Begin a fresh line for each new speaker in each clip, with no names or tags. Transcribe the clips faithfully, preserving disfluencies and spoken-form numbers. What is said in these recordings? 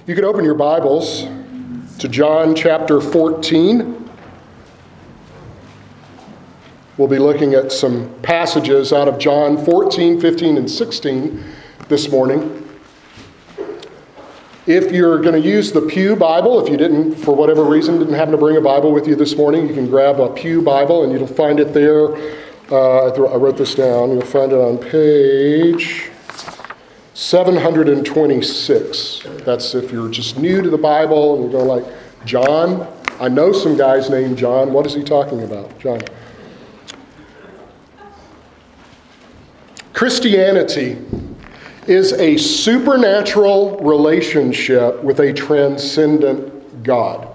You can open your Bibles to John chapter fourteen. We'll be looking at some passages out of John fourteen, fifteen, and sixteen this morning. If you're going to use the Pew Bible, if you didn't, for whatever reason, didn't happen to bring a Bible with you this morning, you can grab a Pew Bible and you'll find it there. Uh, I wrote this down. You'll find it on page seven hundred twenty-six. That's if you're just new to the Bible and you're going like, John? I know some guys named John. What is he talking about? John. Christianity is a supernatural relationship with a transcendent God.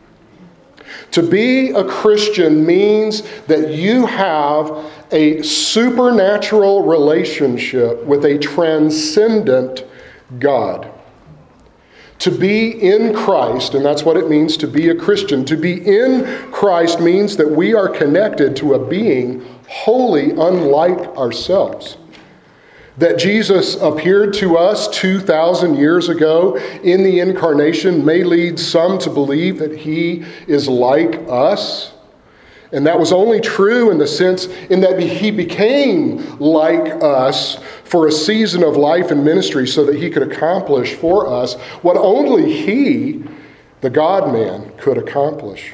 To be a Christian means that you have a supernatural relationship with a transcendent God. To be in Christ, and that's what it means to be a Christian, to be in Christ means that we are connected to a being wholly unlike ourselves. That Jesus appeared to us two thousand years ago in the incarnation may lead some to believe that he is like us. And that was only true in the sense in that he became like us for a season of life and ministry so that he could accomplish for us what only he, the God-man, could accomplish.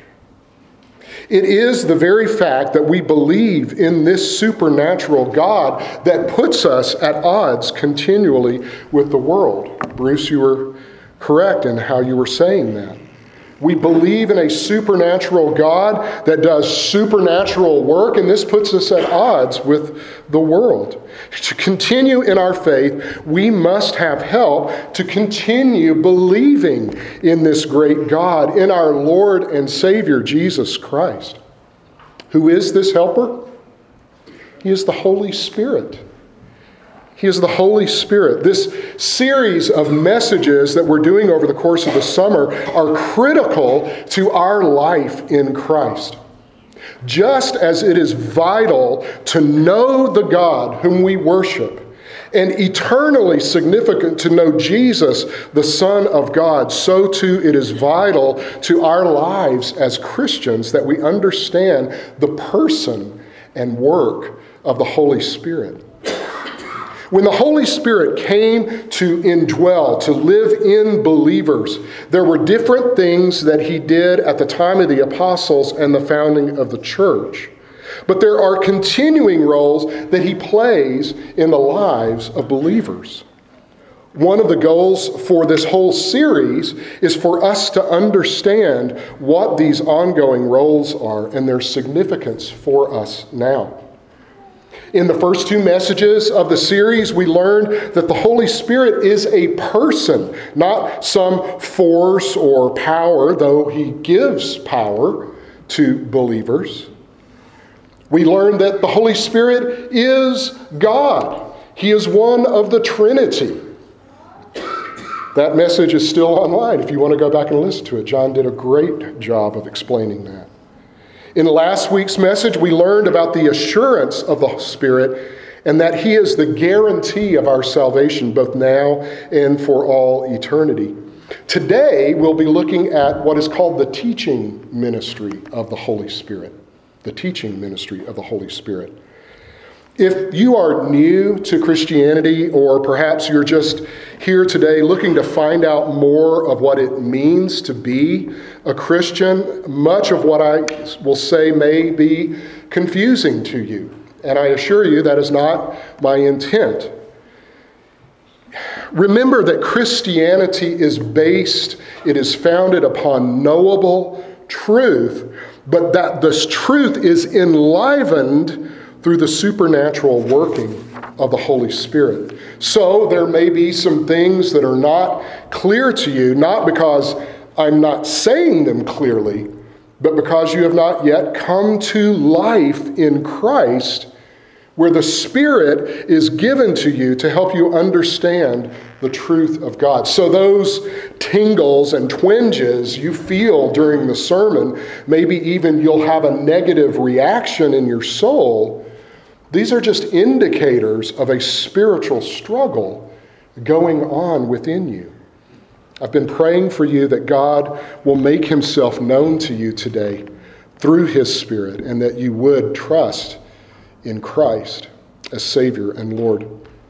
It is the very fact that we believe in this supernatural God that puts us at odds continually with the world. Bruce, you were correct in how you were saying that. We believe in a supernatural God that does supernatural work, and this puts us at odds with the world. To continue in our faith, we must have help to continue believing in this great God, in our Lord and Savior, Jesus Christ. Who is this helper? He is the Holy Spirit. He is the Holy Spirit. This series of messages that we're doing over the course of the summer are critical to our life in Christ. Just as it is vital to know the God whom we worship, and eternally significant to know Jesus, the Son of God, so too it is vital to our lives as Christians that we understand the person and work of the Holy Spirit. When the Holy Spirit came to indwell, to live in believers, there were different things that he did at the time of the apostles and the founding of the church. But there are continuing roles that he plays in the lives of believers. One of the goals for this whole series is for us to understand what these ongoing roles are and their significance for us now. In the first two messages of the series, we learned that the Holy Spirit is a person, not some force or power, though he gives power to believers. We learned that the Holy Spirit is God. He is one of the Trinity. That message is still online if you want to go back and listen to it. John did a great job of explaining that. In last week's message, we learned about the assurance of the Spirit and that he is the guarantee of our salvation, both now and for all eternity. Today, we'll be looking at what is called the teaching ministry of the Holy Spirit. The teaching ministry of the Holy Spirit. If you are new to Christianity, or perhaps you're just here today looking to find out more of what it means to be a Christian, much of what I will say may be confusing to you. And I assure you that is not my intent. Remember that Christianity is based, it is founded upon knowable truth, but that this truth is enlivened through the supernatural working of the Holy Spirit. So there may be some things that are not clear to you, not because I'm not saying them clearly, but because you have not yet come to life in Christ, where the Spirit is given to you to help you understand the truth of God. So those tingles and twinges you feel during the sermon, maybe even you'll have a negative reaction in your soul, these are just indicators of a spiritual struggle going on within you. I've been praying for you that God will make himself known to you today through his Spirit, and that you would trust in Christ as Savior and Lord.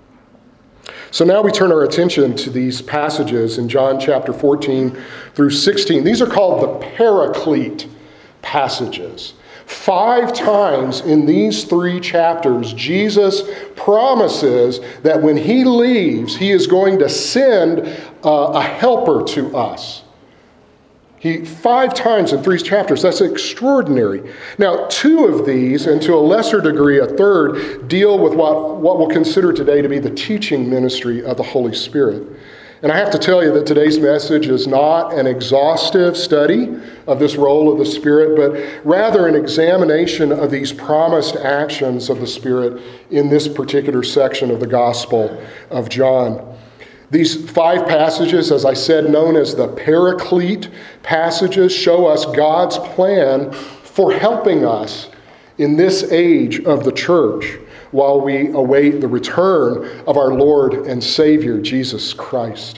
So now we turn our attention to these passages in John chapter fourteen through sixteen. These are called the Paraclete passages. Five times in these three chapters, Jesus promises that when he leaves, he is going to send uh, a helper to us. He, five times in three chapters, that's extraordinary. Now, two of these, and to a lesser degree a third, deal with what, what we'll consider today to be the teaching ministry of the Holy Spirit. And I have to tell you that today's message is not an exhaustive study of this role of the Spirit, but rather an examination of these promised actions of the Spirit in this particular section of the Gospel of John. These five passages, as I said, known as the Paraclete passages, show us God's plan for helping us in this age of the church while we await the return of our Lord and Savior, Jesus Christ.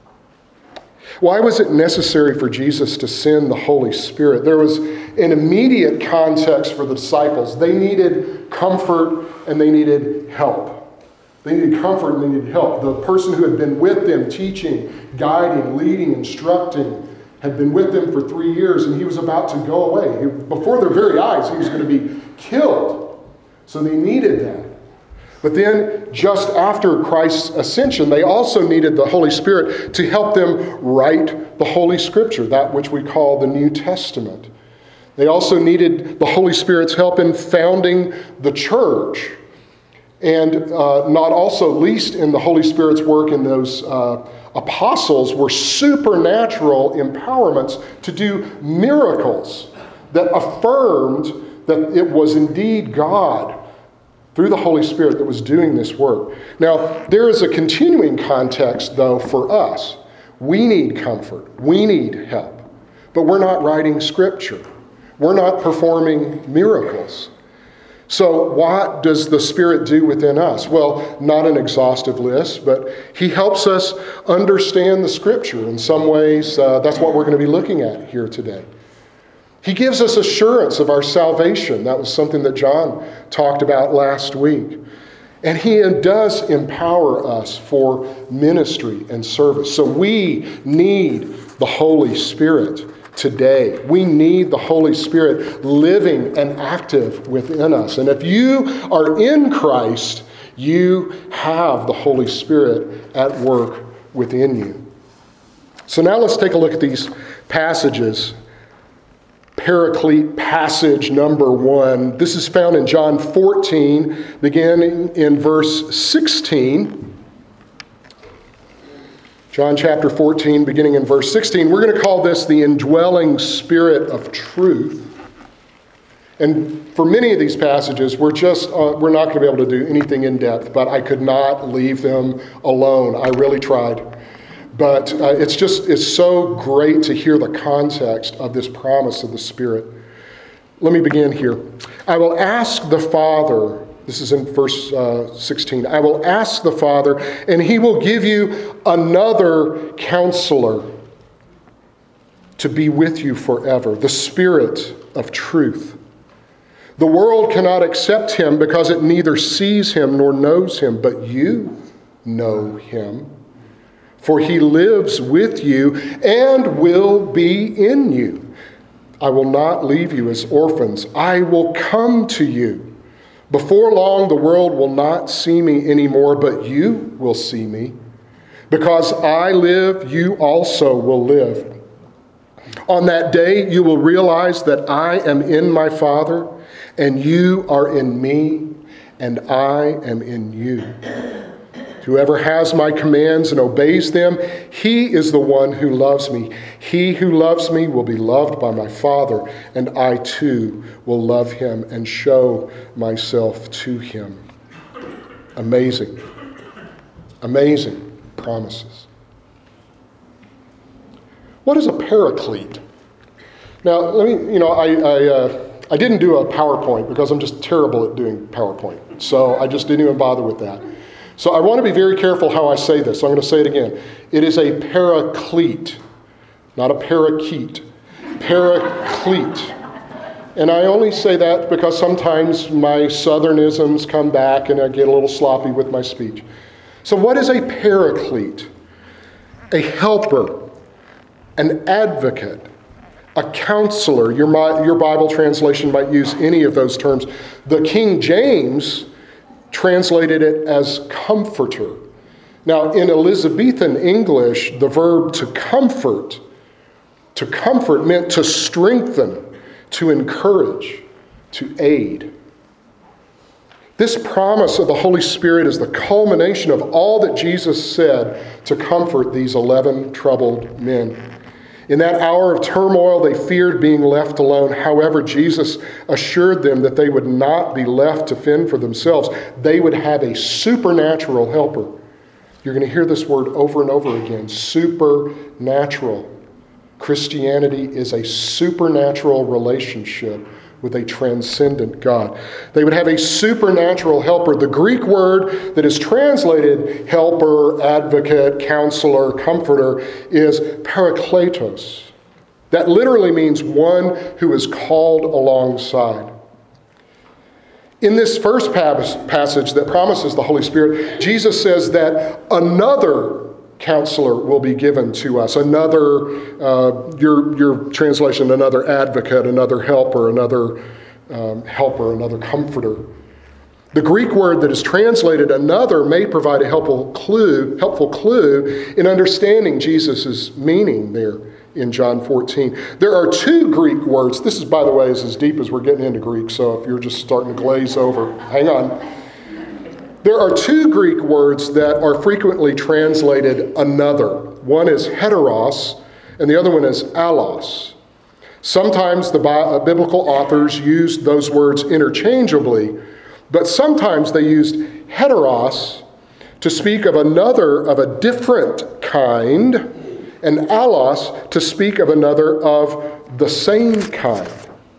Why was it necessary for Jesus to send the Holy Spirit? There was an immediate context for the disciples. They needed comfort and they needed help. They needed comfort and they needed help. The person who had been with them, teaching, guiding, leading, instructing, had been with them for three years, and he was about to go away. He, before their very eyes, he was going to be killed. So they needed that. But then, just after Christ's ascension, they also needed the Holy Spirit to help them write the Holy Scripture, that which we call the New Testament. They also needed the Holy Spirit's help in founding the church. And uh, not also least in the Holy Spirit's work in those uh, apostles were supernatural empowerments to do miracles that affirmed that it was indeed God through the Holy Spirit that was doing this work. Now, there is a continuing context, though, for us. We need comfort. We need help. But we're not writing Scripture. We're not performing miracles. So what does the Spirit do within us? Well, not an exhaustive list, but he helps us understand the Scripture. In some ways, uh, that's what we're going to be looking at here today. He gives us assurance of our salvation. That was something that John talked about last week. And he does empower us for ministry and service. So we need the Holy Spirit today. We need the Holy Spirit living and active within us. And if you are in Christ, you have the Holy Spirit at work within you. So now let's take a look at these passages. Paraclete passage number one. This is found in John fourteen, beginning in verse sixteen. John chapter fourteen, beginning in verse sixteen. We're going to call this the indwelling Spirit of truth. And for many of these passages, we're just uh, we're not going to be able to do anything in depth, but I could not leave them alone. I really tried. But uh, it's just, it's so great to hear the context of this promise of the Spirit. Let me begin here. I will ask the Father, this is in verse uh, sixteen, I will ask the Father, and he will give you another counselor to be with you forever, the Spirit of truth. The world cannot accept him because it neither sees him nor knows him, but you know him. For he lives with you and will be in you. I will not leave you as orphans. I will come to you. Before long, the world will not see me anymore, but you will see me. Because I live, you also will live. On that day, you will realize that I am in my Father, and you are in me, and I am in you. Whoever has my commands and obeys them, he is the one who loves me. He who loves me will be loved by my Father, and I too will love him and show myself to him. Amazing. Amazing promises. What is a paraclete? Now, let me, you know, I, I, uh, I didn't do a PowerPoint because I'm just terrible at doing PowerPoint. So I just didn't even bother with that. So I want to be very careful how I say this. So I'm going to say it again. It is a paraclete, not a parakeet. Paraclete. And I only say that because sometimes my southernisms come back and I get a little sloppy with my speech. So what is a paraclete? A helper, an advocate, a counselor. Your, your Bible translation might use any of those terms. The King James translated it as comforter. Now, in Elizabethan English, the verb to comfort, to comfort meant to strengthen, to encourage, to aid. This promise of the Holy Spirit is the culmination of all that Jesus said to comfort these eleven troubled men. In that hour of turmoil, they feared being left alone. However, Jesus assured them that they would not be left to fend for themselves. They would have a supernatural helper. You're going to hear this word over and over again, supernatural. Christianity is a supernatural relationship with a transcendent God. They would have a supernatural helper. The Greek word that is translated helper, advocate, counselor, comforter is parakletos. That literally means one who is called alongside. In this first passage that promises the Holy Spirit, Jesus says that another counselor will be given to us. Another, uh, your, your translation, another advocate, another helper, another um, helper, another comforter. The Greek word that is translated another may provide a helpful clue, helpful clue in understanding Jesus' meaning there in John fourteen. There are two Greek words. This is, by the way, is as deep as we're getting into Greek, so if you're just starting to glaze over, hang on. There are two Greek words that are frequently translated another. One is heteros, and the other one is allos. Sometimes the biblical authors used those words interchangeably, but sometimes they used heteros to speak of another of a different kind, and allos to speak of another of the same kind.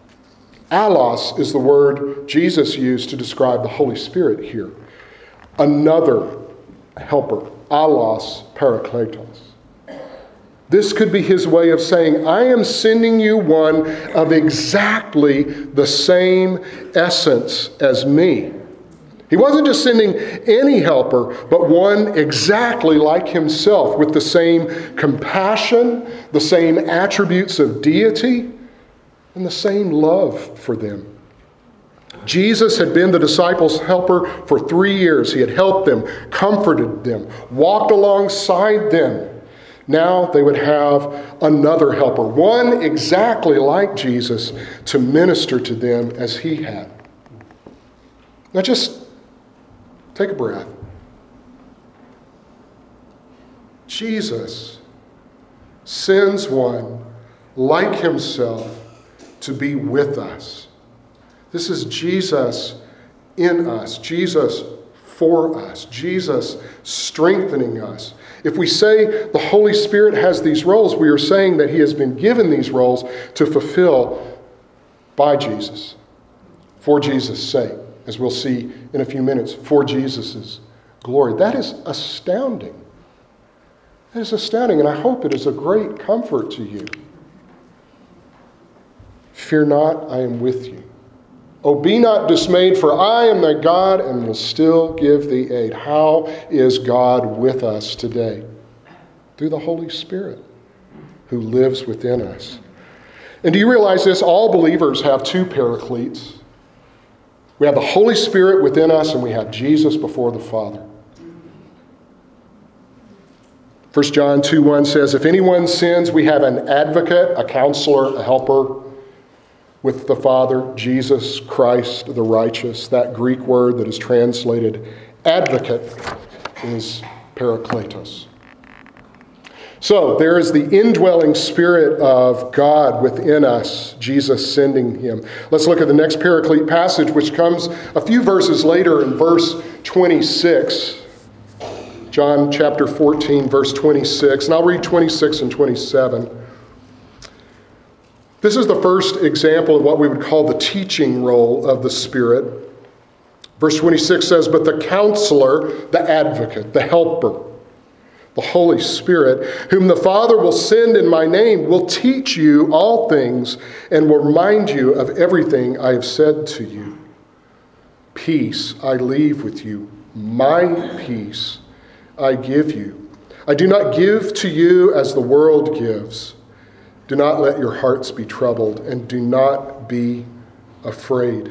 Allos is the word Jesus used to describe the Holy Spirit here. Another helper, allos parakletos. This could be his way of saying, I am sending you one of exactly the same essence as me. He wasn't just sending any helper, but one exactly like himself, with the same compassion, the same attributes of deity, and the same love for them. Jesus had been the disciples' helper for three years. He had helped them, comforted them, walked alongside them. Now they would have another helper, one exactly like Jesus, to minister to them as he had. Now just take a breath. Jesus sends one like himself to be with us. This is Jesus in us, Jesus for us, Jesus strengthening us. If we say the Holy Spirit has these roles, we are saying that he has been given these roles to fulfill by Jesus, for Jesus' sake, as we'll see in a few minutes, for Jesus' glory. That is astounding. That is astounding, and I hope it is a great comfort to you. Fear not, I am with you. Oh, be not dismayed, for I am thy God and will still give thee aid. How is God with us today? Through the Holy Spirit who lives within us. And do you realize this? All believers have two paracletes. We have the Holy Spirit within us, and we have Jesus before the Father. First John two one says, if anyone sins, we have an advocate, a counselor, a helper with the Father, Jesus Christ the righteous. That Greek word that is translated advocate is parakletos. So there is the indwelling Spirit of God within us, Jesus sending him. Let's look at the next paraclete passage, which comes a few verses later in verse twenty-six. John chapter fourteen, verse twenty-six. And I'll read twenty-six and twenty-seven. This is the first example of what we would call the teaching role of the Spirit. Verse twenty-six says, but the counselor, the advocate, the helper, the Holy Spirit, whom the Father will send in my name, will teach you all things and will remind you of everything I have said to you. Peace I leave with you. My peace I give you. I do not give to you as the world gives. Do not let your hearts be troubled, and do not be afraid.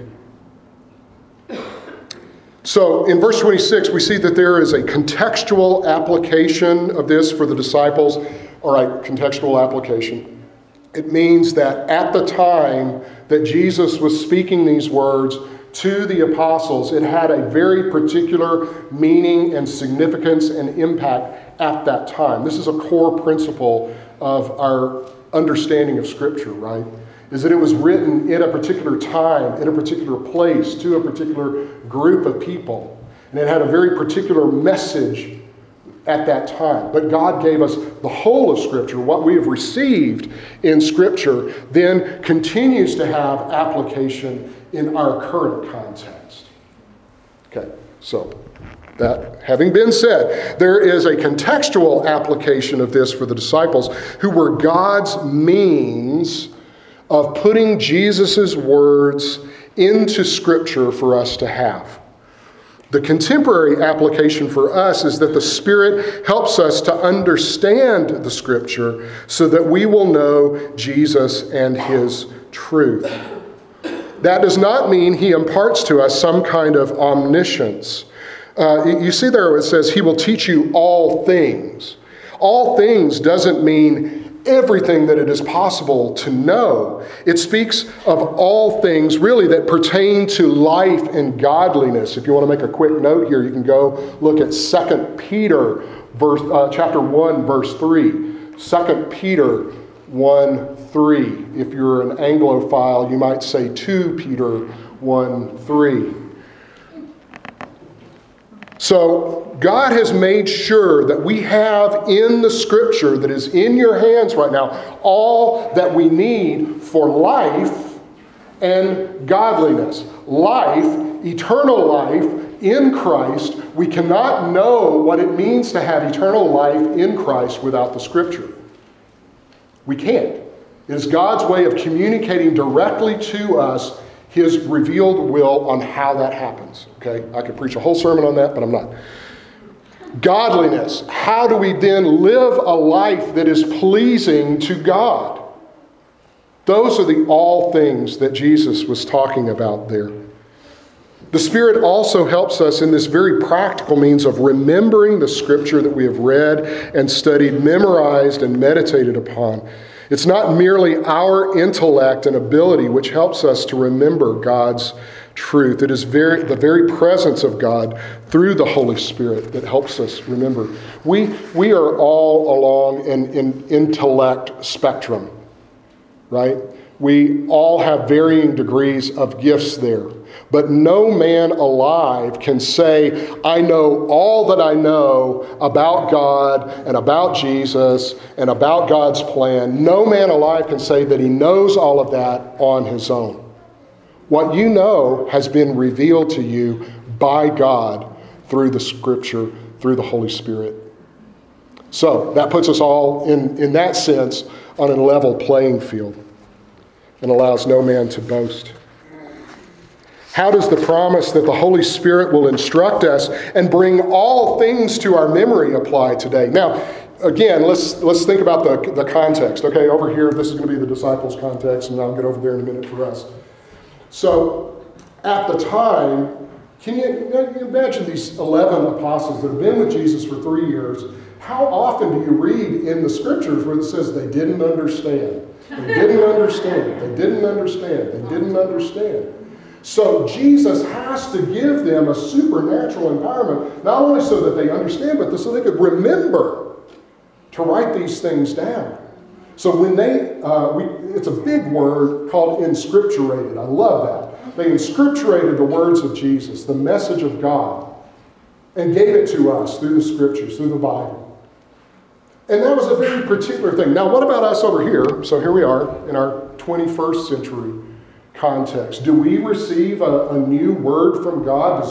So in verse twenty-six, we see that there is a contextual application of this for the disciples, or a contextual application. It means that at the time that Jesus was speaking these words to the apostles, it had a very particular meaning and significance and impact at that time. This is a core principle of our understanding of Scripture, right? Is that it was written in a particular time, in a particular place, to a particular group of people. And it had a very particular message at that time. But God gave us the whole of Scripture. What we have received in Scripture then continues to have application in our current context. Okay, so that having been said, there is a contextual application of this for the disciples who were God's means of putting Jesus' words into Scripture for us to have. The contemporary application for us is that the Spirit helps us to understand the Scripture so that we will know Jesus and His truth. That does not mean He imparts to us some kind of omniscience. Uh, you see there it says He will teach you all things. All things doesn't mean everything that it is possible to know. It speaks of all things really that pertain to life and godliness. If you want to make a quick note here, you can go look at Second Peter verse, uh, chapter one, verse three. Second Peter one, three. If you're an Anglophile, you might say Second Peter one, three. So God has made sure that we have in the Scripture that is in your hands right now all that we need for life and godliness. Life, eternal life in Christ. We cannot know what it means to have eternal life in Christ without the Scripture. We can't. It is God's way of communicating directly to us His revealed will on how that happens. Okay, I could preach a whole sermon on that, but I'm not. Godliness. How do we then live a life that is pleasing to God? Those are the all things that Jesus was talking about there. The Spirit also helps us in this very practical means of remembering the Scripture that we have read and studied, memorized, and meditated upon. It's not merely our intellect and ability which helps us to remember God's truth. It is very, the very presence of God through the Holy Spirit that helps us remember. We, we are all along an, an intellect spectrum, right? We all have varying degrees of gifts there. But no man alive can say, I know all that I know about God and about Jesus and about God's plan. No man alive can say that he knows all of that on his own. What you know has been revealed to you by God through the Scripture, through the Holy Spirit. So that puts us all, in, in that sense, on a level playing field and allows no man to boast. How does the promise that the Holy Spirit will instruct us and bring all things to our memory apply today? Now, again, let's let's think about the, the context. Okay, over here, this is going to be the disciples' context, and I'll get over there in a minute for us. So, at the time, can you, can you imagine these eleven apostles that have been with Jesus for three years? How often do you read in the Scriptures where it says they didn't understand? They didn't understand. They didn't understand. They didn't understand. So Jesus has to give them a supernatural empowerment, not only so that they understand, but so they could remember to write these things down. So when they, uh, we, it's a big word called inscripturated. I love that. They inscripturated the words of Jesus, the message of God, and gave it to us through the Scriptures, through the Bible. And that was a very particular thing. Now, what about us over here? So here we are in our twenty-first century context. Do we receive a, a new word from God? Does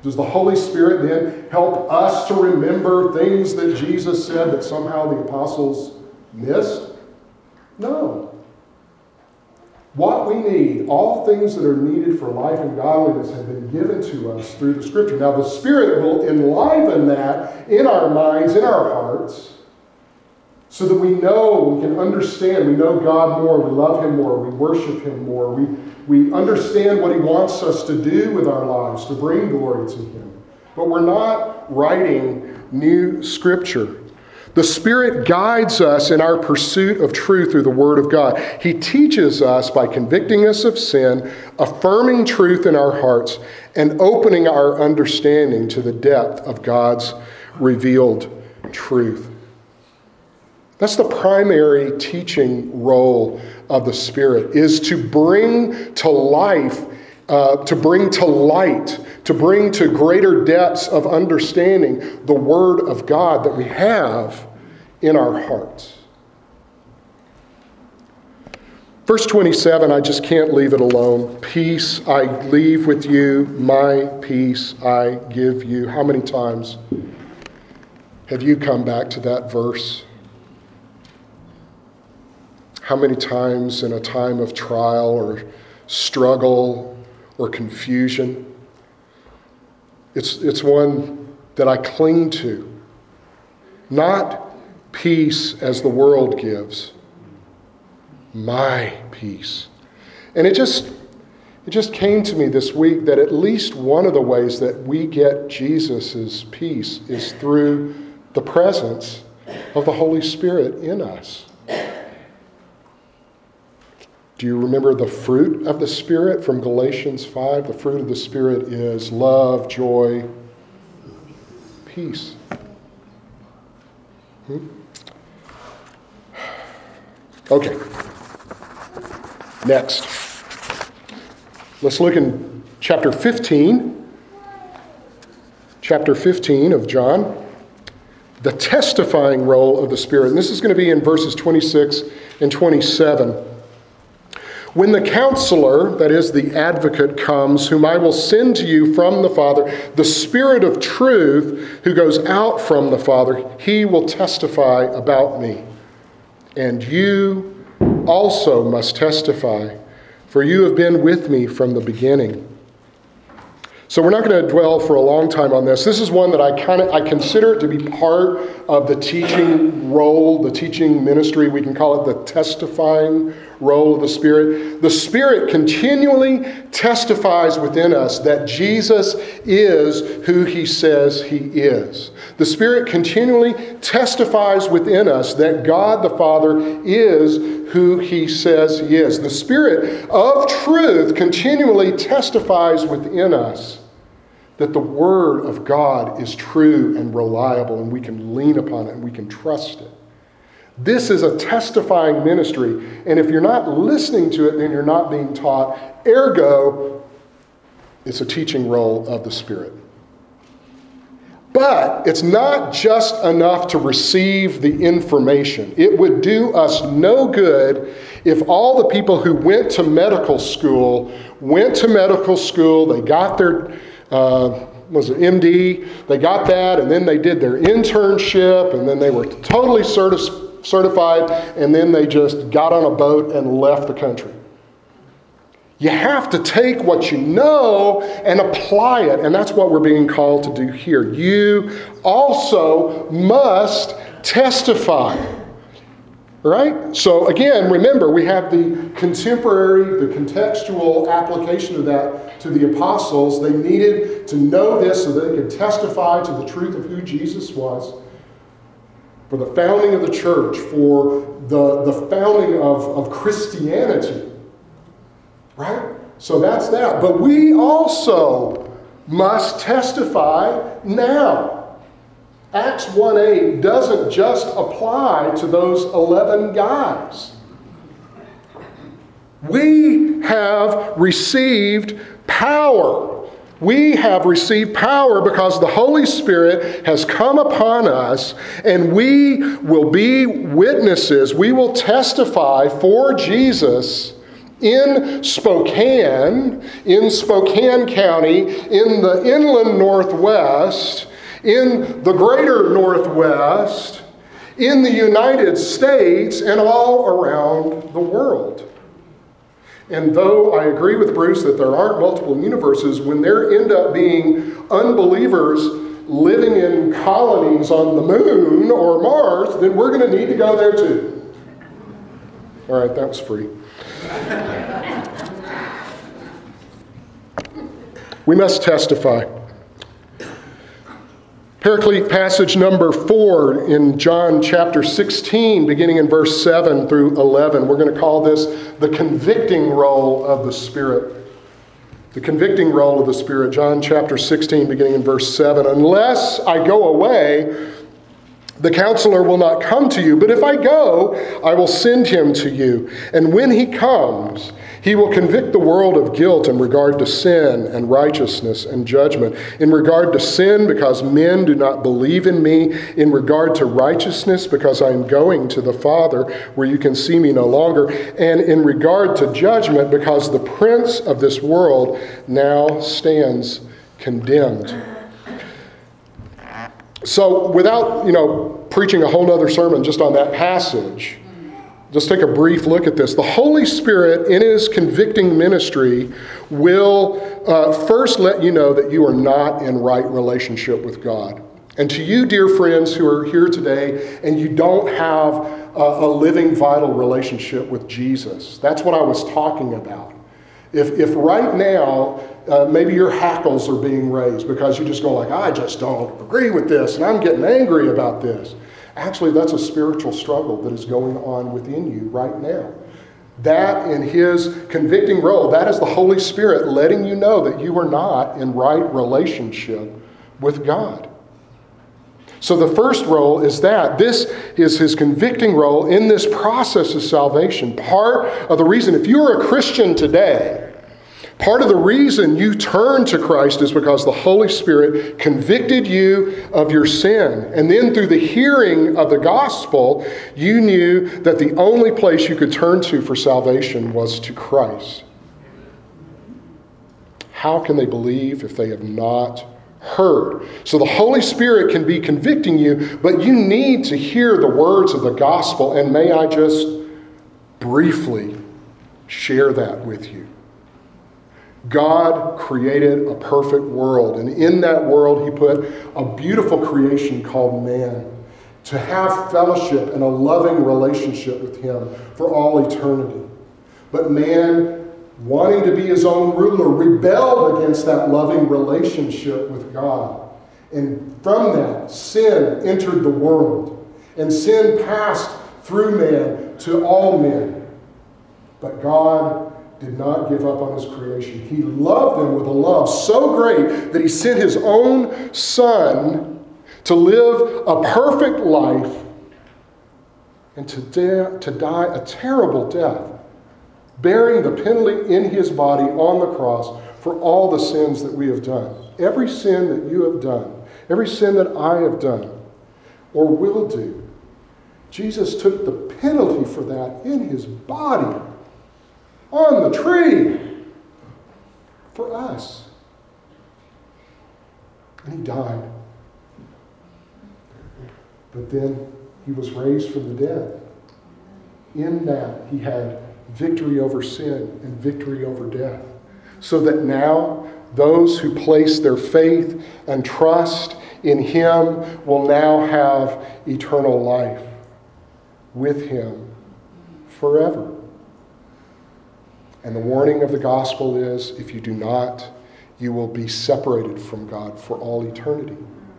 Does the Holy Spirit then help us to remember things that Jesus said that somehow the apostles missed? No. What we need, all things that are needed for life and godliness have been given to us through the Scripture. Now the Spirit will enliven that in our minds, in our hearts, so that we know, we can understand, we know God more, we love Him more, we worship Him more, we, we understand what He wants us to do with our lives to bring glory to Him. But we're not writing new Scripture. The Spirit guides us in our pursuit of truth through the Word of God. He teaches us by convicting us of sin, affirming truth in our hearts, and opening our understanding to the depth of God's revealed truth. That's the primary teaching role of the Spirit, is to bring to life, uh, to bring to light, to bring to greater depths of understanding the Word of God that we have in our hearts. Verse twenty-seven, I just can't leave it alone. Peace I leave with you, my peace I give you. How many times have you come back to that verse? How many times in a time of trial or struggle or confusion? It's, it's one that I cling to. Not peace as the world gives. My peace. And it just, it just came to me this week that at least one of the ways that we get Jesus' peace is through the presence of the Holy Spirit in us. Do you remember the fruit of the Spirit from Galatians five? The fruit of the Spirit is love, joy, peace. Hmm? Okay. Next. Let's look in chapter fifteen. Chapter fifteen of John. The testifying role of the Spirit. And this is going to be in verses twenty-six and twenty-seven. When the counselor, that is the advocate, comes, whom I will send to you from the Father, the Spirit of truth, who goes out from the Father, he will testify about me. And you also must testify, for you have been with me from the beginning. So we're not going to dwell for a long time on this. This is one that I kind of I consider it to be part of the teaching role, the teaching ministry. We can call it the testifying role of the Spirit. The Spirit continually testifies within us that Jesus is who He says He is. The Spirit continually testifies within us that God the Father is who He says He is. The Spirit of truth continually testifies within us that the Word of God is true and reliable, and we can lean upon it and we can trust it. This is a testifying ministry, and if you're not listening to it, then you're not being taught. Ergo, it's a teaching role of the Spirit. But it's not just enough to receive the information. It would do us no good if all the people who went to medical school went to medical school, they got their Uh, was it M D? They got that, and then they did their internship, and then they were totally certi- certified, and then they just got on a boat and left the country. You have to take what you know and apply it, and that's what we're being called to do here. You also must testify. Right? So again, remember, we have the contemporary, the contextual application of that to the apostles. They needed to know this so that they could testify to the truth of who Jesus was. For the founding of the church, for the, the founding of, of Christianity. Right? So that's that. But we also must testify now. Acts one eight doesn't just apply to those eleven guys. We have received power. We have received power because the Holy Spirit has come upon us, and we will be witnesses. We will testify for Jesus in Spokane, in Spokane County, in the inland Northwest, in the greater Northwest, in the United States, and all around the world. And though I agree with Bruce that there aren't multiple universes, when there end up being unbelievers living in colonies on the moon or Mars, then we're going to need to go there too. All right, that was free. We must testify. Paraclete passage number four in John chapter sixteen, beginning in verse seven through eleven. We're going to call this the convicting role of the Spirit. The convicting role of the Spirit. John chapter sixteen, beginning in verse seven. Unless I go away, the Counselor will not come to you. But if I go, I will send him to you. And when he comes, he will convict the world of guilt in regard to sin and righteousness and judgment. In regard to sin, because men do not believe in me. In regard to righteousness, because I am going to the Father, where you can see me no longer. And in regard to judgment, because the prince of this world now stands condemned. So without, you know, preaching a whole other sermon just on that passage, just take a brief look at this. The Holy Spirit, in his convicting ministry, will uh, first let you know that you are not in right relationship with God. And to you, dear friends who are here today, and you don't have a, a living, vital relationship with Jesus, that's what I was talking about. If, if right now, uh, maybe your hackles are being raised because you just go like, I just don't agree with this, and I'm getting angry about this. Actually, that's a spiritual struggle that is going on within you right now. That, in his convicting role, that is the Holy Spirit letting you know that you are not in right relationship with God. So the first role is that. This is his convicting role in this process of salvation. Part of the reason, if you're a Christian today, part of the reason you turn to Christ is because the Holy Spirit convicted you of your sin. And then through the hearing of the gospel, you knew that the only place you could turn to for salvation was to Christ. How can they believe if they have not heard? So the Holy Spirit can be convicting you, but you need to hear the words of the gospel. And may I just briefly share that with you. God created a perfect world, and in that world he put a beautiful creation called man to have fellowship and a loving relationship with him for all eternity. But man, wanting to be his own ruler, rebelled against that loving relationship with God. And from that, sin entered the world, and sin passed through man to all men. But God did not give up on his creation. He loved them with a love so great that he sent his own Son to live a perfect life and to, de- to die a terrible death, bearing the penalty in his body on the cross for all the sins that we have done. Every sin that you have done, every sin that I have done or will do, Jesus took the penalty for that in his body on the tree for us. And he died. But then he was raised from the dead. In that, he had victory over sin and victory over death. So that now, those who place their faith and trust in him will now have eternal life with him forever. And the warning of the gospel is, if you do not, you will be separated from God for all eternity.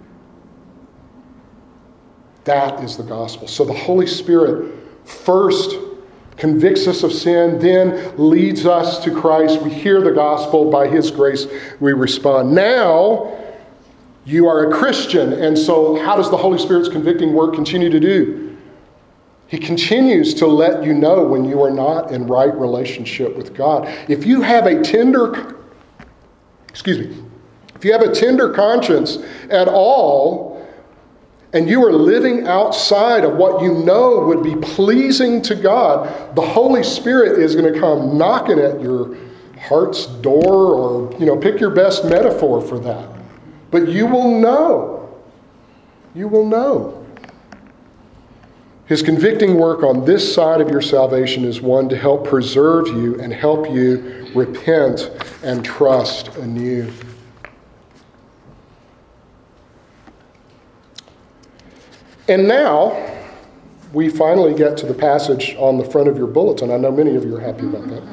That is the gospel. So the Holy Spirit first convicts us of sin, then leads us to Christ. We hear the gospel. By his grace, we respond. Now, you are a Christian. And so how does the Holy Spirit's convicting work continue to do? He continues to let you know when you are not in right relationship with God. If you have a tender, excuse me, if you have a tender conscience at all, and you are living outside of what you know would be pleasing to God, the Holy Spirit is going to come knocking at your heart's door, or, you know, pick your best metaphor for that. But you will know. You will know. His convicting work on this side of your salvation is one to help preserve you and help you repent and trust anew. And now, we finally get to the passage on the front of your bulletin. I know many of you are happy about that.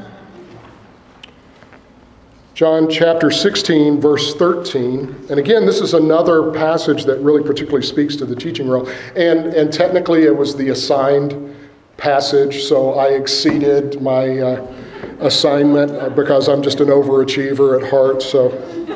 John chapter sixteen, verse thirteen. And again, this is another passage that really particularly speaks to the teaching role. And, and technically, it was the assigned passage, so I exceeded my uh, assignment because I'm just an overachiever at heart. So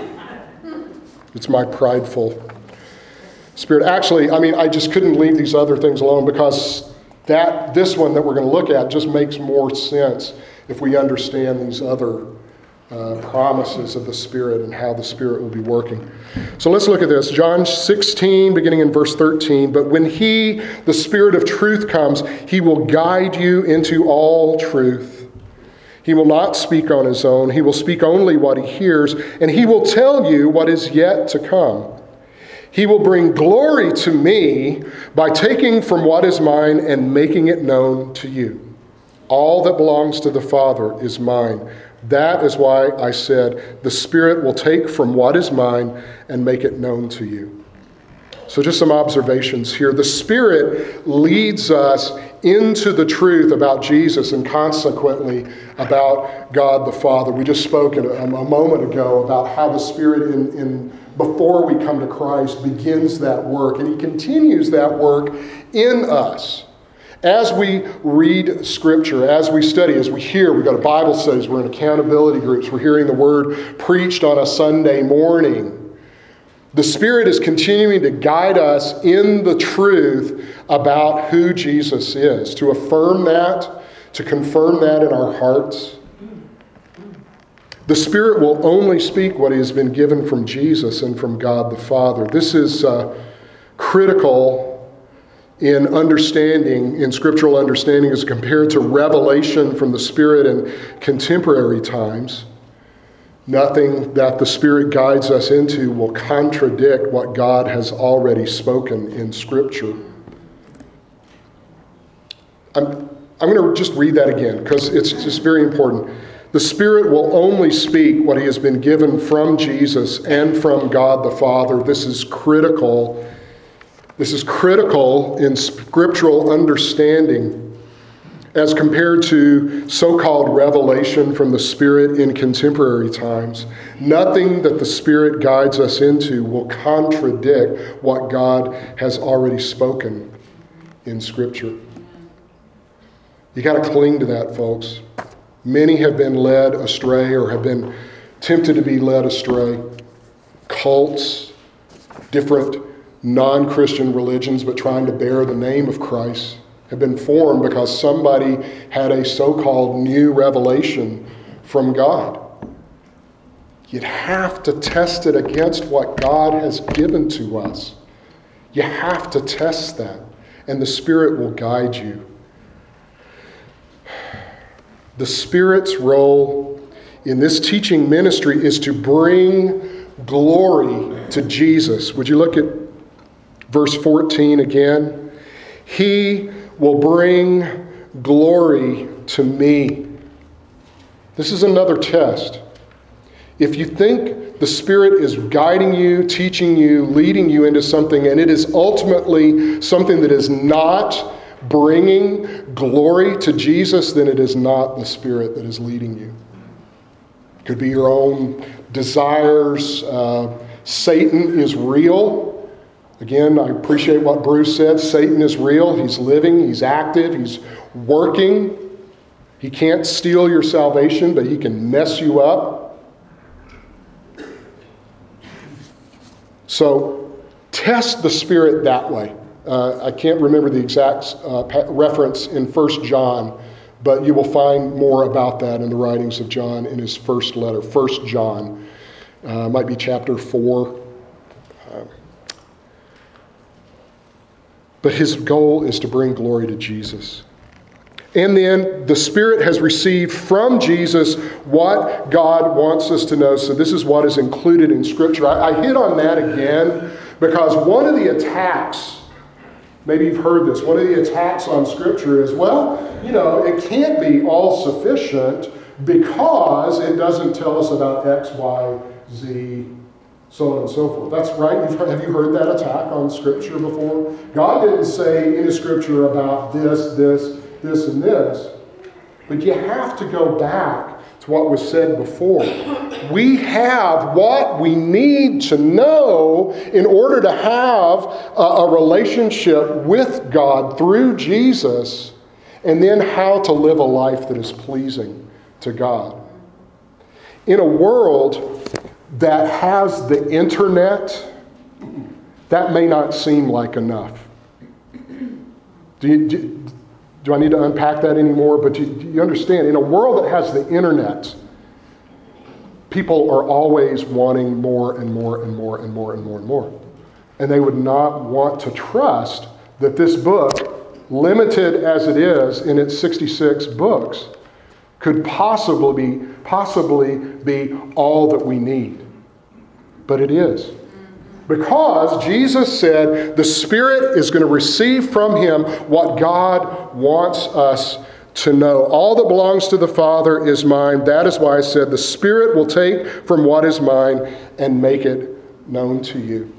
it's my prideful spirit. Actually, I mean, I just couldn't leave these other things alone because that this one that we're going to look at just makes more sense if we understand these other uh, promises of the Spirit and how the Spirit will be working. So let's look at this. John sixteen, beginning in verse thirteen. But when He, the Spirit of truth, comes, He will guide you into all truth. He will not speak on His own. He will speak only what He hears, and He will tell you what is yet to come. He will bring glory to me by taking from what is mine and making it known to you. All that belongs to the Father is mine. That is why I said, the Spirit will take from what is mine and make it known to you. So just some observations here. The Spirit leads us into the truth about Jesus and consequently about God the Father. We just spoke a, a moment ago about how the Spirit in, in before we come to Christ begins that work, and He continues that work in us. As we read Scripture, as we study, as we hear, we go to Bible studies, we're in accountability groups, we're hearing the Word preached on a Sunday morning. The Spirit is continuing to guide us in the truth about who Jesus is, to affirm that, to confirm that in our hearts. The Spirit will only speak what has been given from Jesus and from God the Father. This is uh, critical in understanding, in scriptural understanding, as compared to revelation from the Spirit in contemporary times. Nothing that the Spirit guides us into will contradict what God has already spoken in Scripture. I'm, I'm going to just read that again because it's just very important. The Spirit will only speak what He has been given from Jesus and from God the Father. This is critical. This is critical in scriptural understanding as compared to so-called revelation from the Spirit in contemporary times. Nothing that the Spirit guides us into will contradict what God has already spoken in Scripture. You got to cling to that, folks. Many have been led astray or have been tempted to be led astray. Cults, different non-Christian religions, but trying to bear the name of Christ, have been formed because somebody had a so-called new revelation from God. You'd have to test it against what God has given to us. You have to test that, and the Spirit will guide you. The Spirit's role in this teaching ministry is to bring glory to Jesus. Would you look at verse fourteen again? He will bring glory to me. This is another test. If you think the Spirit is guiding you, teaching you, leading you into something, and it is ultimately something that is not bringing glory to Jesus, then it is not the Spirit that is leading you. It could be your own desires. Uh, Satan is real. Again, I appreciate what Bruce said. Satan is real. He's living. He's active. He's working. He can't steal your salvation, but he can mess you up. So test the Spirit that way. Uh, I can't remember the exact uh, reference in First John, but you will find more about that in the writings of John in his first letter. First John, uh, might be chapter four. Uh, but his goal is to bring glory to Jesus. And then the Spirit has received from Jesus what God wants us to know. So this is what is included in Scripture. I, I hit on that again because one of the attacks, maybe you've heard this, one of the attacks on Scripture is, well, you know, it can't be all sufficient because it doesn't tell us about X, Y, Z, so on and so forth. That's right. You've heard, have you heard that attack on Scripture before? God didn't say in the Scripture about this, this, this, and this. But you have to go back to what was said before. We have what we need to know in order to have a, a relationship with God through Jesus, and then how to live a life that is pleasing to God. In a world that has the internet, that may not seem like enough. Do you, do, do I need to unpack that anymore? But you, you understand, in a world that has the internet, people are always wanting more and more and more and more and more and more. And they would not want to trust that this book, limited as it is in its sixty-six books, could possibly be, possibly be all that we need. But it is. Because Jesus said the Spirit is going to receive from him what God wants us to know. All that belongs to the Father is mine. That is why I said the Spirit will take from what is mine and make it known to you.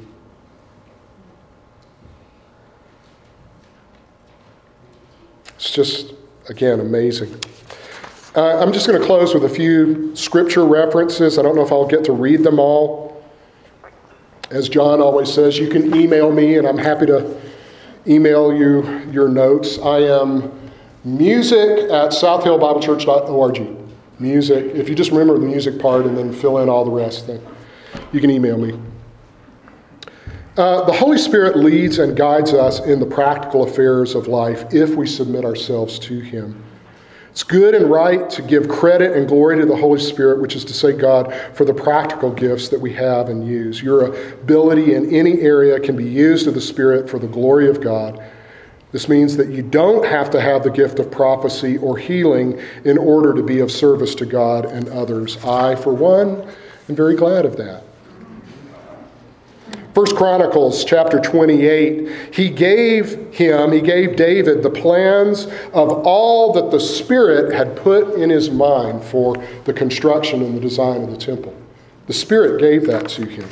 It's just, again, amazing. Uh, I'm just going to close with a few scripture references. I don't know if I'll get to read them all. As John always says, you can email me, and I'm happy to email you your notes. I am music at south hill bible church dot org. Music. If you just remember the music part and then fill in all the rest, then you can email me. Uh, the Holy Spirit leads and guides us in the practical affairs of life if we submit ourselves to him. It's good and right to give credit and glory to the Holy Spirit, which is to say God, for the practical gifts that we have and use. Your ability in any area can be used of the Spirit for the glory of God. This means that you don't have to have the gift of prophecy or healing in order to be of service to God and others. I, for one, am very glad of that. First Chronicles chapter twenty-eight, he gave him, he gave David the plans of all that the Spirit had put in his mind for the construction and the design of the temple. The Spirit gave that to him.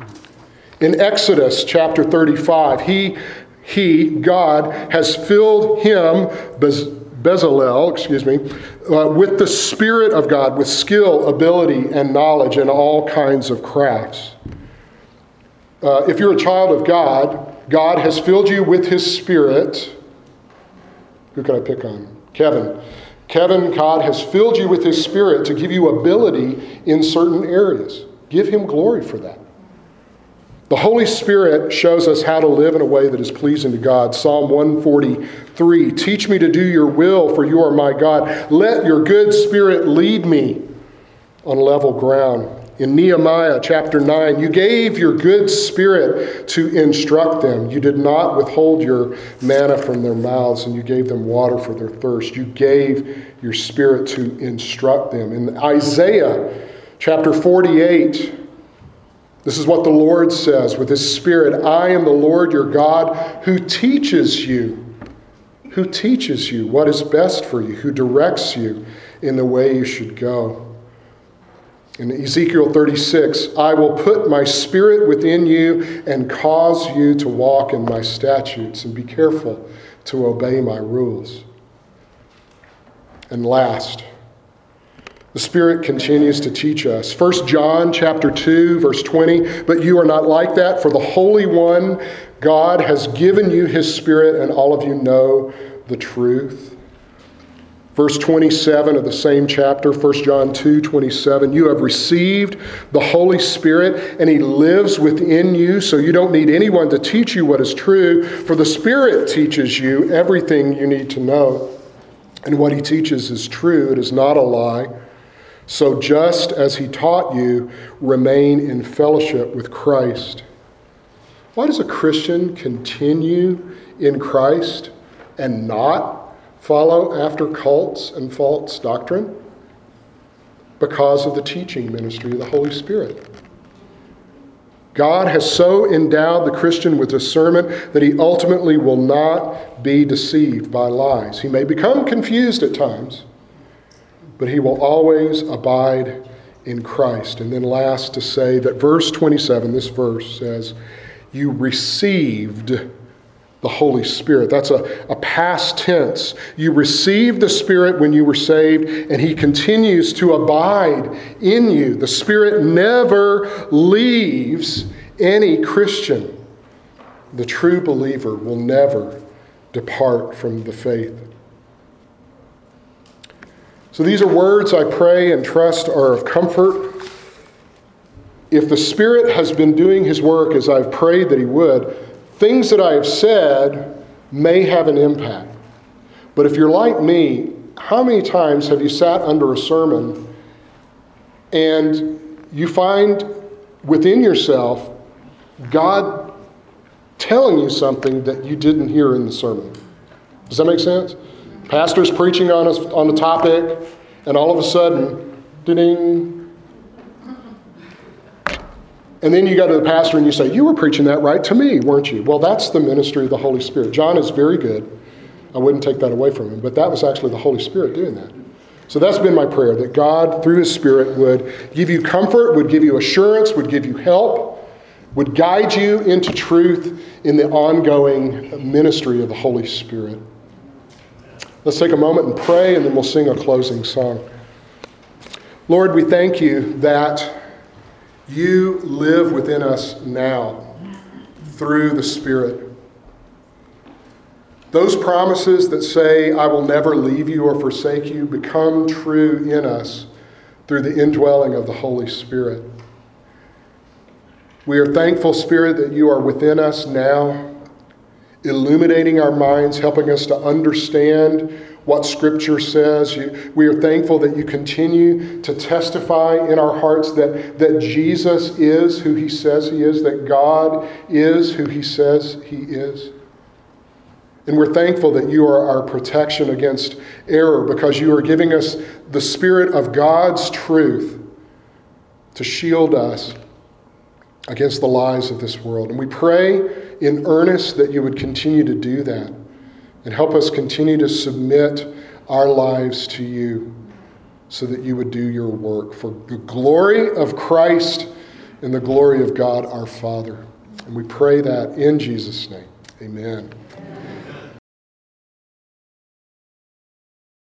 In Exodus chapter thirty-five, he, he God, has filled him, Bez, Bezalel, excuse me, uh, with the Spirit of God, with skill, ability, and knowledge in all kinds of crafts. Uh, if you're a child of God, God has filled you with his Spirit. Who can I pick on? Kevin. Kevin, God has filled you with his Spirit to give you ability in certain areas. Give him glory for that. The Holy Spirit shows us how to live in a way that is pleasing to God. Psalm one forty-three, teach me to do your will, for you are my God. Let your good Spirit lead me on level ground. In Nehemiah chapter nine, you gave your good Spirit to instruct them. You did not withhold your manna from their mouths, and you gave them water for their thirst. You gave your Spirit to instruct them. In Isaiah chapter forty-eight, this is what the Lord says with his Spirit. I am the Lord your God who teaches you, who teaches you what is best for you, who directs you in the way you should go. In Ezekiel thirty-six, I will put my Spirit within you and cause you to walk in my statutes and be careful to obey my rules. And last, the Spirit continues to teach us. First John chapter two, verse twenty, but you are not like that, for the Holy One, God, has given you his Spirit, and all of you know the truth. Verse twenty-seven of the same chapter, First John two twenty-seven, you have received the Holy Spirit, and he lives within you, so you don't need anyone to teach you what is true, for the Spirit teaches you everything you need to know. And what he teaches is true, it is not a lie. So just as he taught you, remain in fellowship with Christ. Why does a Christian continue in Christ and not follow after cults and false doctrine? Because of the teaching ministry of the Holy Spirit. God has so endowed the Christian with discernment that he ultimately will not be deceived by lies. He may become confused at times, but he will always abide in Christ. And then last to say that verse twenty-seven, this verse says, you received the Holy Spirit. That's a, a past tense. You received the Spirit when you were saved, and he continues to abide in you. The Spirit never leaves any Christian. The true believer will never depart from the faith. So these are words I pray and trust are of comfort. If the Spirit has been doing his work as I've prayed that he would, things that I have said may have an impact. But if you're like me, how many times have you sat under a sermon and you find within yourself God telling you something that you didn't hear in the sermon? Does that make sense? Pastor's preaching on a, on a topic, and all of a sudden, ding. And then you go to the pastor and you say, you were preaching that right to me, weren't you? Well, that's the ministry of the Holy Spirit. John is very good. I wouldn't take that away from him, but that was actually the Holy Spirit doing that. So that's been my prayer, that God, through his Spirit, would give you comfort, would give you assurance, would give you help, would guide you into truth in the ongoing ministry of the Holy Spirit. Let's take a moment and pray, and then we'll sing a closing song. Lord, we thank you that you live within us now through the Spirit. Those promises that say, I will never leave you or forsake you, become true in us through the indwelling of the Holy Spirit. We are thankful, Spirit, that you are within us now, illuminating our minds, helping us to understand what Scripture says. You, we are thankful that you continue to testify in our hearts that, that Jesus is who he says he is, that God is who he says he is. And we're thankful that you are our protection against error, because you are giving us the Spirit of God's truth to shield us against the lies of this world. And we pray in earnest that you would continue to do that and help us continue to submit our lives to you so that you would do your work for the glory of Christ and the glory of God our Father. And we pray that in Jesus' name. Amen.